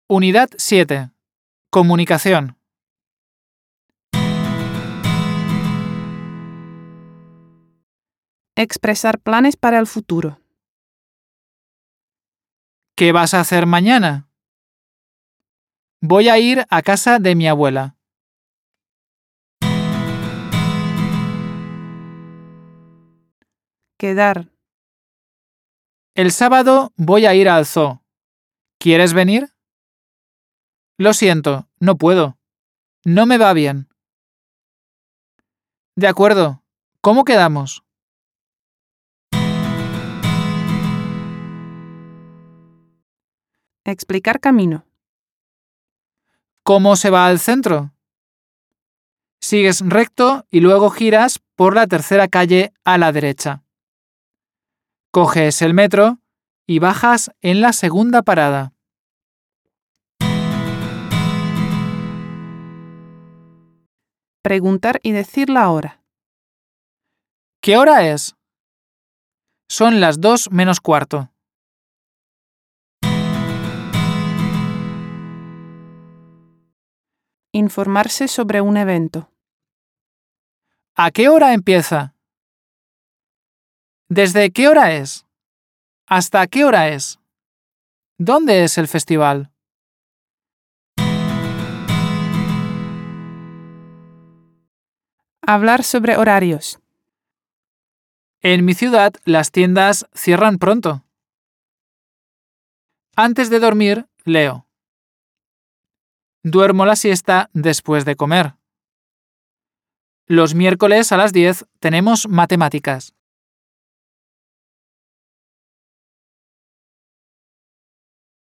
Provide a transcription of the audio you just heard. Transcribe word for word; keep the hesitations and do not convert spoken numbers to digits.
Unidad siete. Comunicación. Expresar planes para el futuro. ¿Qué vas a hacer mañana? Voy a ir a casa de mi abuela. Quedar. El sábado voy a ir al zoo. ¿Quieres venir? Lo siento, no puedo. No me va bien. De acuerdo. ¿Cómo quedamos? Explicar camino. ¿Cómo se va al centro? Sigues recto y luego giras por la tercera calle a la derecha. Coges el metro y bajas en la segunda parada. Preguntar y decir la hora. ¿Qué hora es? Son las dos menos cuarto. Informarse sobre un evento. ¿A qué hora empieza? ¿Desde qué hora es? ¿Hasta qué hora es? ¿Dónde es el festival? Hablar sobre horarios. En mi ciudad las tiendas cierran pronto. Antes de dormir, leo. Duermo la siesta después de comer. Los miércoles a las diez tenemos matemáticas.